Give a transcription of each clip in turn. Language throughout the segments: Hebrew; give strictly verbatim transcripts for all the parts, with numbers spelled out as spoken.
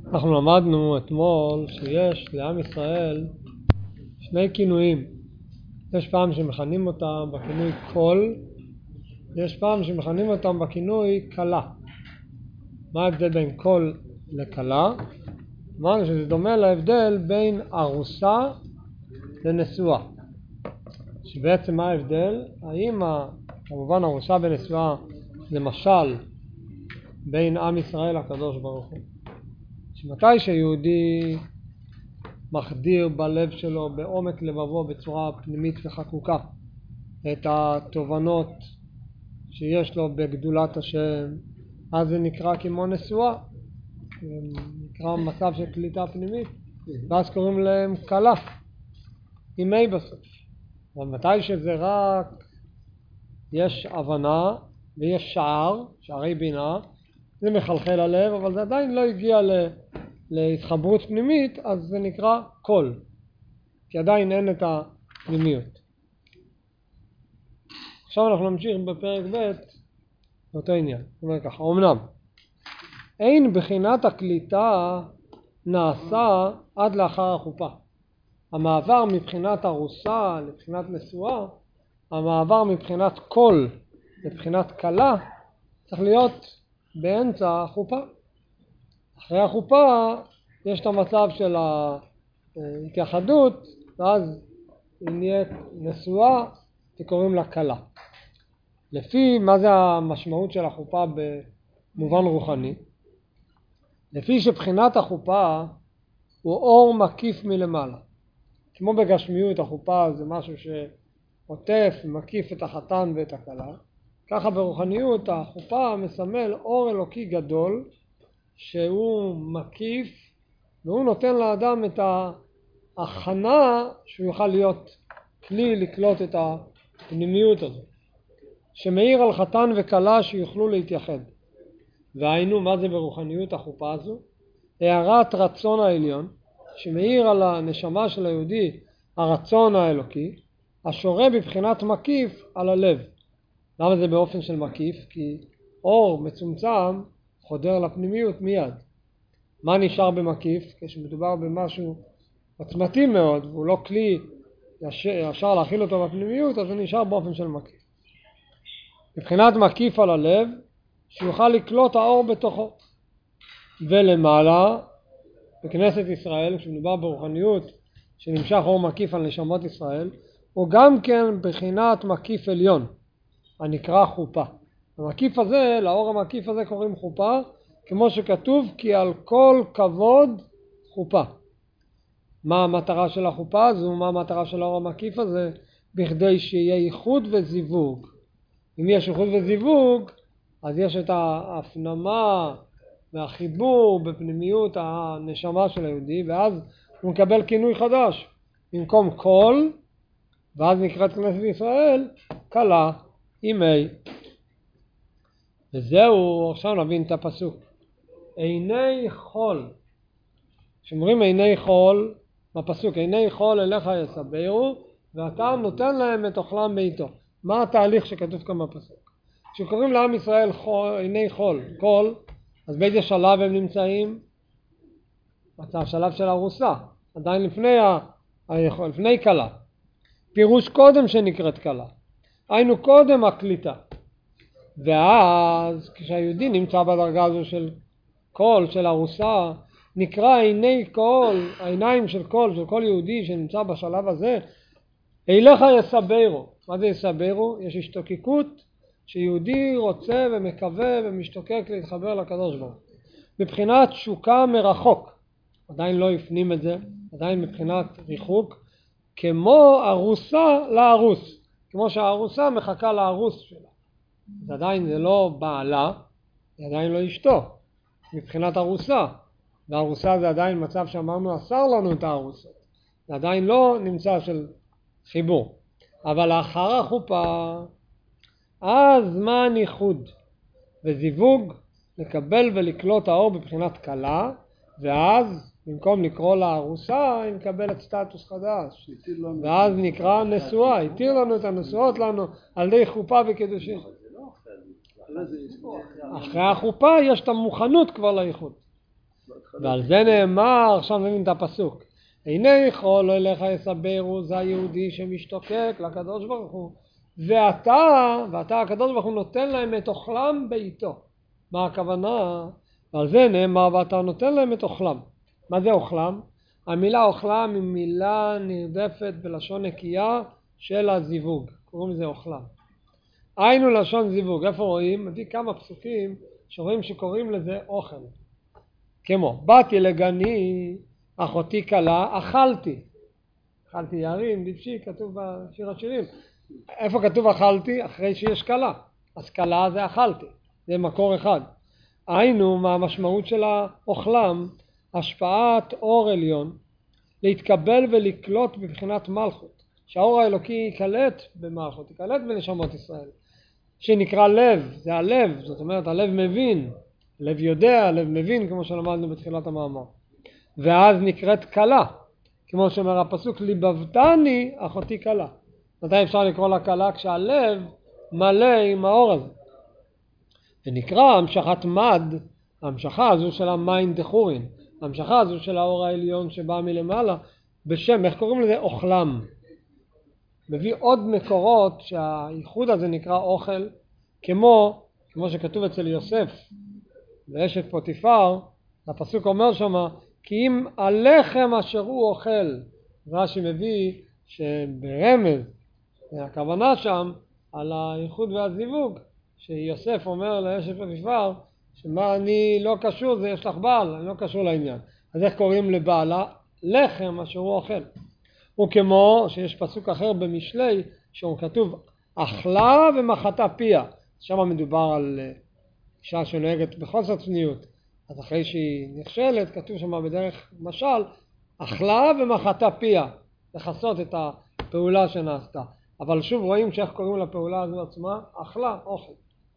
אנחנו למדנו אתמול שיש לעם ישראל שני כינויים. יש פעם שמכנים אותם בכינוי קול, ויש פעם שמכנים אותם בכינוי קלה. מה ההבדל בין קול לקלה? אמרנו שזה דומה להבדל בין ארוסה לנשואה. שבעצם מה ההבדל? האם כמובן ארוסה ונשואה זה משל בין עם ישראל לקדוש ברוך הוא. שמתי שיהודי מחדיר בלב שלו, בעומק לבבו, בצורה פנימית וחקוקה, את התובנות שיש לו בגדולת השם, אז זה נקרא כמו נשואה, נקרא מצב של קליטה פנימית, ואז קוראים להם קלה, אימי בסוף. אבל מתי שזה רק יש הבנה ויש שער, שערי בינה, זה מחלחל הלב, אבל זה עדיין לא הגיע ל... להתחברות פנימית, אז זה נקרא קול, כי עדיין אין את הפנימיות. עכשיו אנחנו נמשיך בפרק ב' באותו עניין. זאת אומרת ככה, אמנם אין בחינת הקליטה נעשה עד לאחר החופה. המעבר מבחינת ארוסה לבחינת נשואה, המעבר מבחינת קול לבחינת קלה, צריך להיות באמצע החופה. אחרי החופה יש את המצב של ההתייחדות, ואז היא נהיית נשואה שקוראים לה קלה. לפי מה זה המשמעות של החופה במובן רוחני? לפי שבחינת החופה הוא אור מקיף מלמעלה. כמו בגשמיות החופה זה משהו שעוטף ומקיף את החתן ואת הכלה, ככה ברוחניות החופה מסמל אור אלוקי גדול שהוא מקיף, והוא נותן לאדם את ההכנה שהוא יוכל להיות כלי לקלוט את הפנימיות הזאת, שמאיר על חתן וכלה שיוכלו להתייחד. והיינו, מה זה ברוחניות החופה הזו? הערת רצון העליון, שמאיר על הנשמה של היהודי הרצון האלוקי, השורה בבחינת מקיף על הלב. למה זה באופן של מקיף? כי אור מצומצם חודר לפנימיות מיד. מה נשאר במקיף? כשמדובר במשהו עוצמתי מאוד, והוא לא כלי ישר להכיל אותו בפנימיות, אז הוא נשאר באופן של מקיף. מבחינת מקיף על הלב, שיוכל לקלוט האור בתוכו. ולמעלה, בכנסת ישראל, כשמדובר ברוחניות שנמשך אור מקיף על נשמות ישראל, הוא גם כן בחינת מקיף עליון, הנקרא חופה. המקיף הזה, לאור המקיף הזה קוראים חופה, כמו שכתוב כי על כל כבוד חופה. מה המטרה של החופה הזו? מה המטרה של האור המקיף הזה? בכדי שיהיה ייחוד וזיווג. אם יש ייחוד וזיווג, אז יש את ההפנמה והחיבור בפנימיות הנשמה של היהודי, ואז הוא מקבל כינוי חדש. במקום קול, ואז נקראת כנסת ישראל, קלה, אימי. וזהו, עכשיו נבין את הפסוק. עיני חול. כשאומרים עיני חול, בפסוק, עיני חול אליך יסברו, ואתה נותן להם את אוכלם בעיתו. מה התהליך שכתוב כאן בפסוק? כשקוראים לעם ישראל חול, עיני חול, קול, אז באיזה שלב הם נמצאים? השלב של ארוסה, עדיין לפני, ה... לפני קלה. פירוש קודם שנקראת קלה. היינו קודם הקליטה. ואז כשהיהודי נמצא בדרגה הזו של קול, של ארוסה, נקרא עיני קול, העיניים של קול, של כל יהודי שנמצא בשלב הזה, אליך יסברו. מה זה יסברו? יש השתוקקות שיהודי רוצה ומקווה ומשתוקק להתחבר לקדוש ברוך הוא. מבחינת תשוקה מרחוק, עדיין לא הפנים את זה, עדיין מבחינת ריחוק, כמו ארוסה לארוס, כמו שהארוסה מחכה לארוס שלה. זה עדיין זה לא בעלה, זה עדיין לא אשתו, מבחינת ארוסה. והארוסה זה עדיין מצב שאמרנו אסר לנו את הארוסות. זה עדיין לא נמצא של חיבור. אבל לאחר החופה, אז זמן ייחוד וזיווג, לקבל ולקלוט האור בבחינת קלה, ואז במקום לקרוא לה ארוסה, היא מקבלת סטטוס חדש. ואז נקרא נשואה, התיר לנו את הנשואות לנו על ידי חופה וקידושין. אחרי החופה יש את המוכנות כבר לייחוד. ועל זה נאמר, עכשיו נבין את הפסוק. הנה יכול אליך יסברו, זה היהודי שמשתוקק לקדוש ברוך הוא. ואתה, ואתה הקדוש ברוך הוא נותן להם את אוכלם בעיתו. מה הכוונה? ועל זה נאמר, ואתה נותן להם את אוכלם. מה זה אוכלם? המילה אוכלם היא מילה נרדפת בלשון נקייה של הזיווג. קוראים לזה אוכלם. היינו לשון זיווג. איפה רואים? מביא כמה פסוקים שרואים שקוראים לזה אוכל. כמו, באתי לגני, אחותי קלה, אכלתי. אכלתי יערים, דבשי, כתוב בשיר השירים. איפה כתוב אכלתי? אחרי שיש קלה. אז קלה זה אכלתי. זה מקור אחד. היינו, מה המשמעות של האוכלם? השפעת אור עליון, להתקבל ולקלוט בבחינת מלכות. שהאור האלוקי יקלט במלכות, יקלט בנשמות ישראל. שנקרא לב, זה הלב, זאת אומרת הלב מבין, הלב יודע, הלב מבין, כמו שלמדנו בתחילת המאמר. ואז נקראת קלה, כמו שאומר הפסוק, ליבבתני אחותי קלה. מתי אפשר לקרוא לה קלה? כשהלב מלא עם האור הזה. ונקרא המשכת מד, המשכה הזו של המים דחורין, המשכה הזו של האור העליון שבא מלמעלה, בשם, איך קוראים לזה? אוכלם. מביא עוד מקורות שהייחוד הזה נקרא אוכל, כמו, כמו שכתוב אצל יוסף, באשת פוטיפר, הפסוק אומר שמה, כי אם הלחם אשר הוא אוכל, רש"י מביא שברמז, הכוונה שם על הייחוד והזיווג, שיוסף אומר לאשת פוטיפר, שמה אני לא קשור, זה יש לך בעל, אני לא קשור לעניין. אז איך קוראים לבעלה? לחם אשר הוא אוכל. וכמו שיש פסוק אחר במשלי, שהוא כתוב, אכלה ומחתה פיה. שם מדובר על אישה שנוהגת בחוסר צניעות. אז אחרי שהיא נכשלת, כתוב שם בדרך משל, אכלה ומחתה פיה. לחסות את הפעולה שנעשתה. אבל שוב רואים שאיך קוראים לפעולה הזו עצמה, אכלה, אוכל.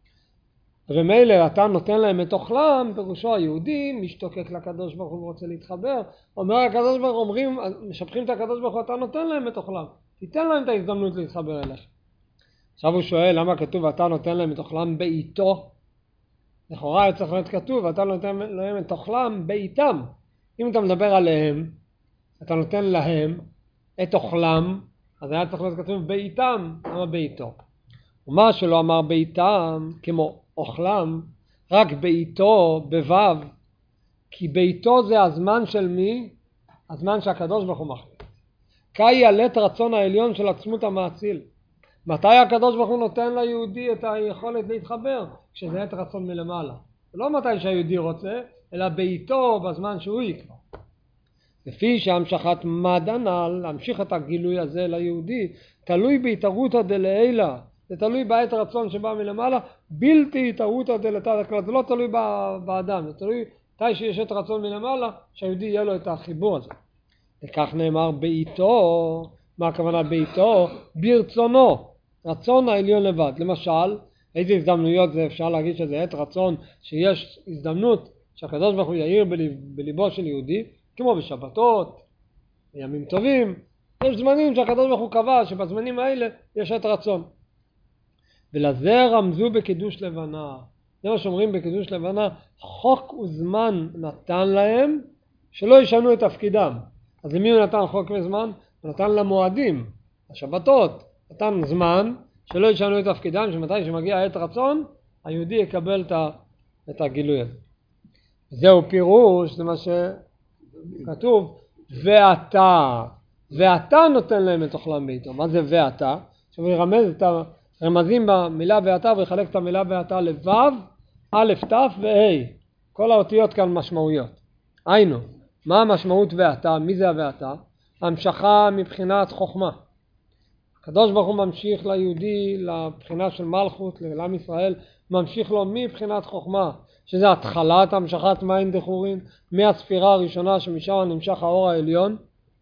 ומילא אתה נותן להם את אוכלם, פירושו היהודי משתוקק לקדוש ברוך הוא ורוצה להתחבר. אומר הקדוש ברוך הוא, אומרים, משבחים את הקדוש ברוך הוא, אתה נותן להם את אוכלם. תיתן להם את ההזדמנות להתחבר אליך. עכשיו הוא שואל למה כתוב אתה נותן להם את אוכלם בעיתו. לכאורה היה צריך להיות כתוב אתה נותן להם את אוכלם בעיתם. אם אתה מדבר עליהם, אתה נותן להם את אוכלם, אז היה צריך להיות כתוב בעיתם, למה בעיתו. ומה שלא אמר בעיתם כמו אוכלם, רק בעיתו, בוו, כי בעיתו זה הזמן של מי? הזמן שהקדוש ברוך הוא מחליט. קאי עלת רצון העליון של עצמות המאציל. מתי הקדוש ברוך הוא נותן ליהודי את היכולת להתחבר? כשזה את רצון מלמעלה. לא מתי שהיהודי רוצה, אלא בעיתו בזמן שהוא יקבע. לפי שהמשכת מדענל, להמשיך את הגילוי הזה ליהודי, תלוי בהתערותא דלעילא. זה תלוי בעת הרצון שבא מלמעלה, בלתי התערותא דלתתא כלל. זה לא תלוי באדם, זה תלוי מתי שיש את רצון מלמעלה, שהיהודי יהיה לו את החיבור הזה. וכך נאמר בעיתו, מה הכוונה בעיתו? ברצונו, רצון העליון לבד. למשל, איזה הזדמנויות זה אפשר להגיד שזה עת רצון, שיש הזדמנות שהקדוש ברוך הוא יאיר בליב, בליבו של יהודי, כמו בשבתות, בימים טובים. יש זמנים שהקדוש ברוך הוא קבע שבזמנים האלה יש עת רצון. ולזה רמזו בקידוש לבנה. זה מה שאומרים בקידוש לבנה, חוק וזמן נתן להם שלא ישנו את תפקידם. אז למי הוא נתן חוק וזמן? הוא נתן למועדים, השבתות, נתן זמן שלא ישנו את תפקידם, שמתי שמגיע עת רצון, היהודי יקבל את הגילוי הזה. זהו פירוש, זה מה שכתוב, ואתה, ואתה נותן להם את אוכלם בעיתו. מה זה ואתה? עכשיו הוא ירמז את הרמזים במילה ואתה, ויחלק את המילה ואתה לבב, א', ת' וה'. כל האותיות כאן משמעויות. היינו, מה המשמעות ואתה? מי זה הואתה? המשכה מבחינת חוכמה. הקדוש ברוך הוא ממשיך ליהודי לבחינה של מלכות, לעם ישראל, ממשיך לו מבחינת חוכמה, שזה התחלת המשכת מים דחורין, מהספירה הראשונה שמשם נמשך האור העליון.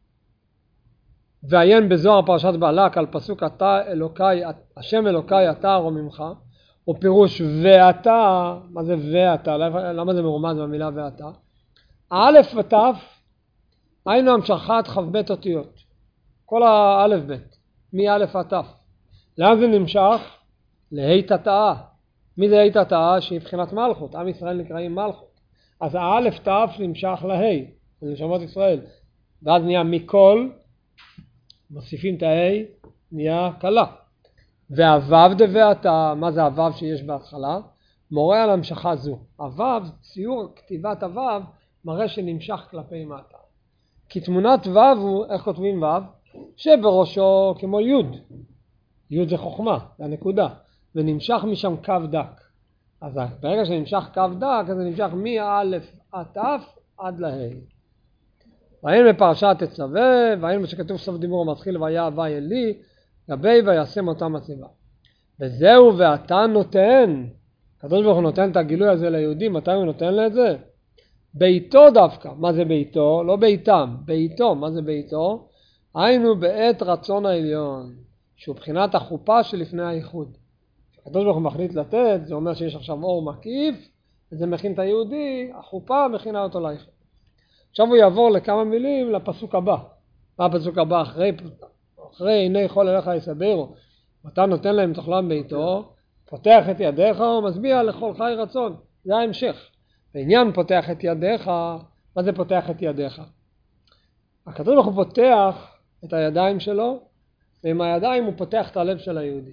ועיין בזוהר פרשת בעלק על פסוק אתה אלוקי, השם אלוקי אתה רוממך, הוא פירוש ואתה. מה זה ואתה? למה זה מרומז במילה ואתה? א' ות' היינו המשכת ח"ב אותיות, כל האלף ב' מא' עד ת'. לאן זה נמשך? לה' תתאה. מי זה ה' תתאה? שהיא בחינת מלכות, עם ישראל נקראים מלכות. אז האלף תף נמשך להי, זה נשמות ישראל. ואז נהיה מכל, מוסיפים את ההי, נהיה קלה. והוו דוואתה, מה זה הוו שיש בהתחלה? מורה על המשכה זו. הוו, ציור כתיבת הוו, מראה שנמשך כלפי מטה. כי תמונת וו הוא, איך כותבים וו? שבראשו כמו יוד. יוד זה חוכמה, זה הנקודה. ונמשך משם קו דק. אז ברגע שנמשך קו דק, אז זה נמשך מאלף עד תף עד להי. והיינו בפרשת תצווה, והיינו שכתוב סוף דיבור המתחיל והיה הווי אלי, גבי וישם אותם הציבה. וזהו ואתה נותן, הקדוש ברוך הוא נותן את הגילוי הזה ליהודים, מתי הוא נותן לו את זה? ביתו דווקא. מה זה ביתו? לא ביתם, ביתו. מה זה ביתו? היינו בעת רצון העליון, שהוא בחינת החופה שלפני האיחוד. הקדוש ברוך הוא מחליט לתת, זה אומר שיש עכשיו אור מקיף, וזה מכין את היהודי, החופה מכינה אותו לאיחוד. עכשיו הוא יעבור לכמה מילים לפסוק הבא. מה הפסוק הבא? אחרי, אחרי הנה יכול אליך יסברו, אתה נותן להם תאכלם ביתו, פותח את ידיך ומשביע לכל חי רצון. זה ההמשך. בעניין פותח את ידיך, מה זה פותח את ידיך? הקדוש ברוך הוא פותח את הידיים שלו, ועם הידיים הוא פותח את הלב של היהודי.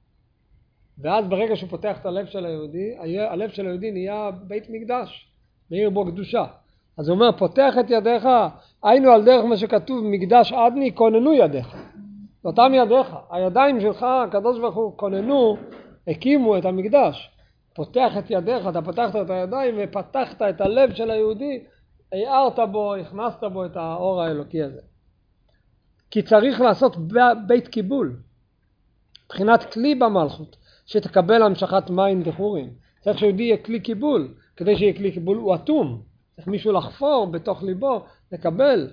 ואז ברגע שהוא פותח את הלב של היהודי, הלב של היהודי נהיה בית מקדש, מאיר בו קדושה. אז הוא אומר, פותח את ידיך, היינו על דרך מה שכתוב, מקדש עדני, כוננו ידיך. אותם ידיך, הידיים שלך, הקדוש ברוך הוא כוננו, הקימו את המקדש. פותח את ידיך, אתה פתחת את הידיים ופתחת את הלב של היהודי, הערת בו, הכנסת בו את האור האלוקי הזה. כי צריך לעשות בית קיבול, מבחינת כלי במלכות, שתקבל המשכת מים דחורים. צריך שיהודי יהיה כלי קיבול, כדי שיהיה כלי קיבול הוא אטום. צריך מישהו לחפור בתוך ליבו, לקבל.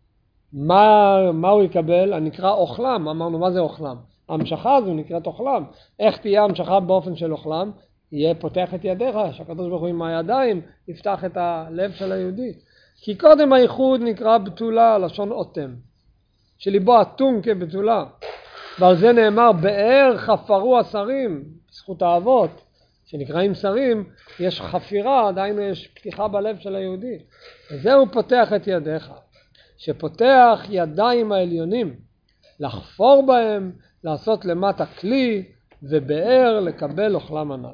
מה, מה הוא יקבל? הנקרא אוכלם. אמרנו, מה זה אוכלם? המשכה הזו נקראת אוכלם. איך תהיה המשכה באופן של אוכלם? יהיה פותח את ידיך, שהקדוש ברוך הוא עם הידיים יפתח את הלב של היהודי. כי קודם הייחוד נקרא בתולה, לשון אוטם. שליבו אטום כבתולה. ועל זה נאמר, באר חפרו השרים, זכות האבות, שנקראים שרים, יש חפירה, עדיין יש פתיחה בלב של היהודי. וזהו פותח את ידיך, שפותח ידיים העליונים, לחפור בהם, לעשות למטה כלי, ובאר לקבל אוכלם הנ"ל.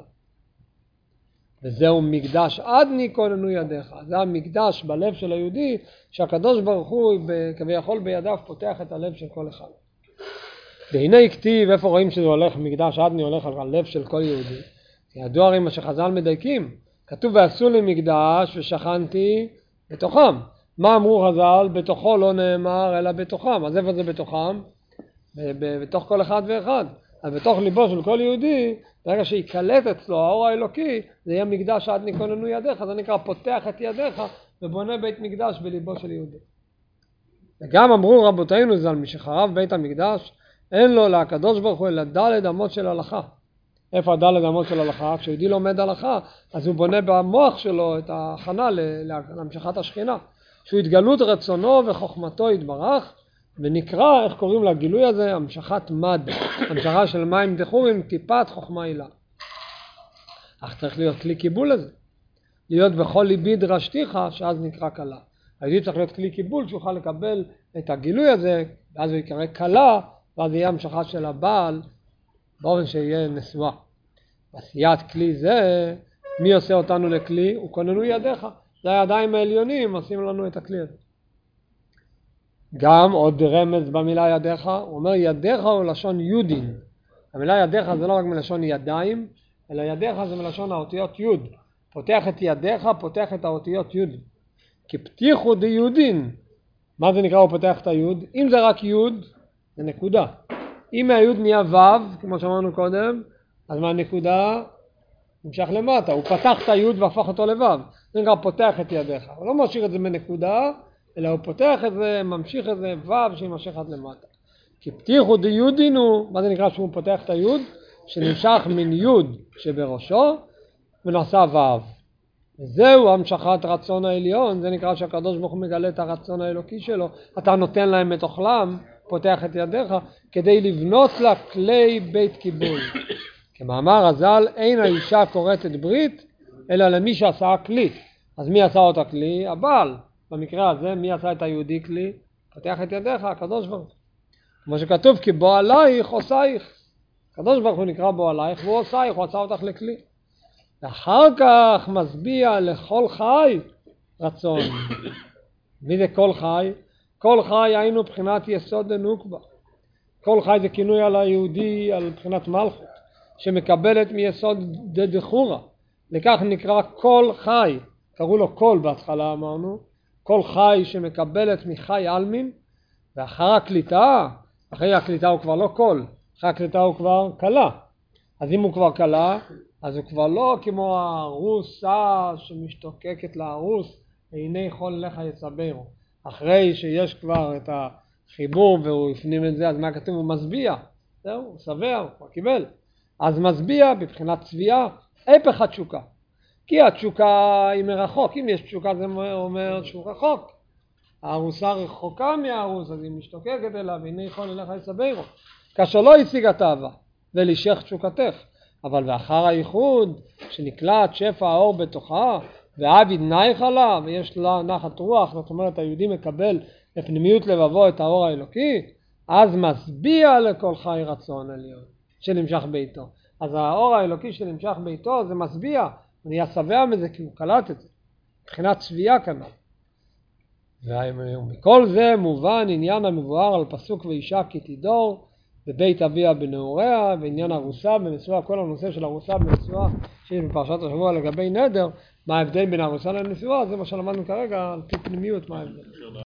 וזהו מקדש עדני כוננו ידיך. זה המקדש בלב של היהודי, שהקדוש ברוך הוא כביכול בידיו פותח את הלב של כל אחד. והנה כתיב, איפה רואים שזה הולך, מקדש עדני הולך על הלב של כל יהודי. ידוע הרי מה שחז"ל מדייקים. כתוב ועשו לי מקדש ושכנתי בתוכם. מה אמרו חז"ל? בתוכו לא נאמר אלא בתוכם. אז איפה זה בתוכם? בתוך כל אחד ואחד. אז בתוך ליבו של כל יהודי, ברגע שיקלט אצלו האור האלוקי, זה יהיה מקדש עדני כוננו ידיך. זה נקרא פותח את ידיך ובונה בית מקדש בליבו של יהודי. וגם אמרו רבותינו ז"ל, מי שחרב בית המקדש, אין לו לקדוש ברוך הוא אלא דלת אמות של הלכה. איפה הדלת אמות של הלכה? כשיהודי לומד הלכה, אז הוא בונה במוח שלו את ההכנה להמשכת השכינה. שהוא התגלות רצונו וחוכמתו יתברך, ונקרא, איך קוראים לגילוי הזה? המשכת מד, המשכה של מים דחורים, טיפת חוכמה הילה. אך צריך להיות כלי קיבול לזה. להיות בכל ליבי דרשתיך, שאז נקרא קלה. היהודי צריך להיות כלי קיבול, שיוכל לקבל את הגילוי הזה, ואז הוא יקרא קלה, ואז יהיה המשכה של הבעל, באופן שיהיה נשואה. עשיית כלי זה, מי עושה אותנו לכלי? הוא כוננו ידיך. זה הידיים העליונים, עושים לנו את הכלי הזה. גם עוד רמז במילה ידיך, הוא אומר ידיך הוא לשון יודין. המילה ידיך זה לא רק מלשון ידיים, אלא ידיך זה מלשון האותיות יוד. פותח את ידיך, פותח את האותיות יוד. כי פתיחו די יודין. מה זה נקרא הוא פותח את היוד? אם זה רק יוד, זה נקודה. אם מהיוד נהיה וו, כמו שאמרנו קודם, אז מהנקודה נמשך למטה. הוא פתח את היוד והפך אותו לוו. זה נקרא פותח את ידיך. הוא לא משאיר את זה בנקודה, אלא הוא פותח את זה, ממשיך את זה וו שימשך עד למטה. כי פתיחו די יודינו, מה זה נקרא שהוא פותח את היוד? שנמשך מן יוד שבראשו ונעשה וו. וזהו המשכת רצון העליון, זה נקרא שהקדוש ברוך הוא מגלה את הרצון האלוקי שלו. אתה נותן להם את אוכלם, פותח את ידיך, כדי לבנות לה כלי בית קיבול. כמאמר הז"ל, אין האישה קוראת את ברית, אלא למי שעשה כלי. אז מי עשה אותה כלי? הבעל. במקרה הזה, מי עשה את היהודי כלי? פתח את ידיך, הקדוש ברוך הוא. כמו שכתוב, כי בוא עלייך עושייך. הקדוש ברוך הוא נקרא בוא עלייך, והוא עושייך, הוא עשה אותך לכלי. ואחר כך משביע לכל חי רצון. מי זה כל חי? כל חי היינו בחינת יסוד הנוקבה. כל חי זה כינוי על היהודי, על בחינת מלכות, שמקבלת מיסוד דדחורה. לכך נקרא כל חי. קראו לו כל בהתחלה אמרנו. כל חי שמקבלת מחי אלמין, ואחר הקליטה, אחרי הקליטה הוא כבר לא כל, אחרי הקליטה הוא כבר קלה. אז אם הוא כבר קלה, אז הוא כבר לא כמו הרוסה שמשתוקקת להרוס, והנה כל לך יצברו. אחרי שיש כבר את החיבור והוא הפנים את זה, אז מה כתוב? הוא מסביע. זהו, הוא סבר, הוא קיבל. אז מסביע בבחינת צביעה, הפך התשוקה. כי התשוקה היא מרחוק. אם יש תשוקה זה אומר שהוא רחוק. הרוסה רחוקה מהרוס, אז היא משתוקקת אליו, והנה יכול לך יצברו. כאשר לא השיג התאווה, ולשך תשוקתך. אבל ואחר הייחוד, שנקלט שפע האור בתוכה, ועביד נייך עליו, ויש לה נחת רוח, זאת אומרת, היהודי מקבל בפנימיות לבבו את האור האלוקי, אז מסביע לכל חי רצון עליון, שנמשך ביתו. אז האור האלוקי שנמשך ביתו, זה מסביע, אני אסבע מזה, כי הוא קלט את זה. מבחינת צביעה כנראה. ומכל זה מובן עניין המבואר על פסוק ואישה כי תדור, בבית אביה בנעוריה, ועניין הרוסה בנשואה, כל הנושא של הרוסה בנשואה, שיש בפרשת השבוע לגבי נדר, מה ההבדל בין הרוסה לנשואה, זה מה שלמדנו כרגע, על פי פנימיות מה ההבדל.